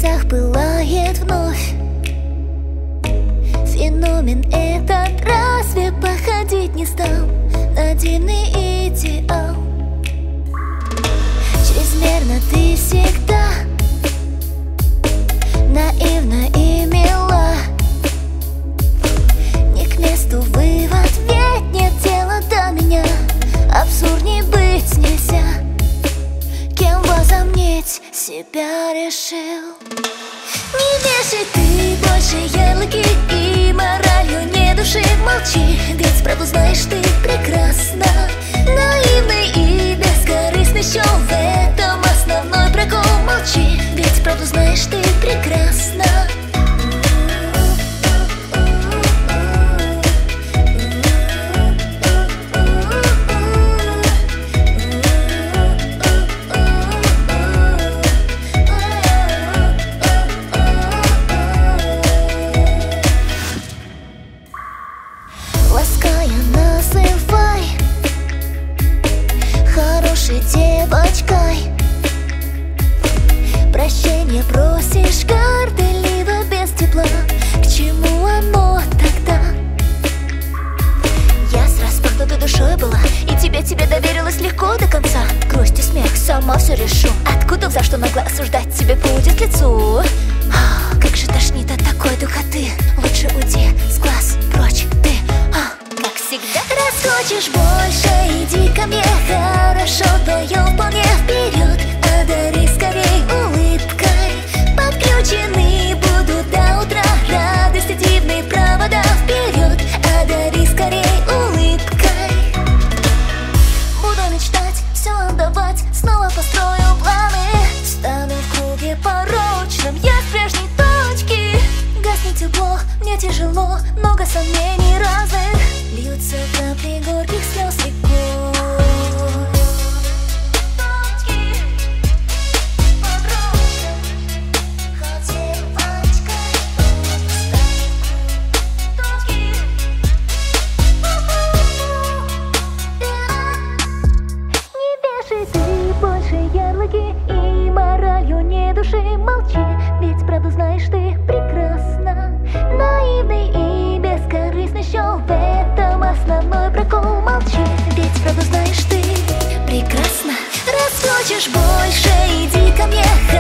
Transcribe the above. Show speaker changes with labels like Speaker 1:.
Speaker 1: небесах пылает вновь. Феномен этот разве походить не стал на дивный идеал? Чрезмерно ты всегда наивна и мила. Не к месту вывод, ведь нет дела до меня. Абсурдней быть нельзя. Кем возомнить себя решил? Не вешай ты больше ярлыки и моралью не души. Молчи, ведь правду знаешь ты прекрасно. Наивный и бескорыстный show, в этом основной прикол. Молчи, ведь правду знаешь ты прекрасно. Лаская, называй хорошей девочкой. Прощение просишь горделиво, без тепла. К чему оно тогда? Я с распахнутой душой была, и тебе доверилась легко до конца. Грусть и смех, сама все решу. Откуда взял, что могла осуждать, тебе будет к лицу? Как же тошнит от такой духоты. Лучше уйди с глаз прочь ты. Как всегда. Раз хочешь больше, иди ко мне. Хорошо, вдвоем вполне вперед. Одари скорей улыбкой. Подключены будут до утра радости дивные провода. Вперед, одари скорей улыбкой. Буду мечтать, все отдавать, снова построю планы. Стану в круге порочным, я с прежней точки. Гаснет тепло, мне тяжело, много сомнений разных. Льются капли горьких слез рекой. Не вешай ты больше ярлыки и моралью не души. Молчи, ведь правду знаешь ты прекрасно. Наивный и бескорыстный show, в этом основной прикол. Молчи, ведь правду знаешь ты прекрасно. Раз хочешь больше, иди ко мне.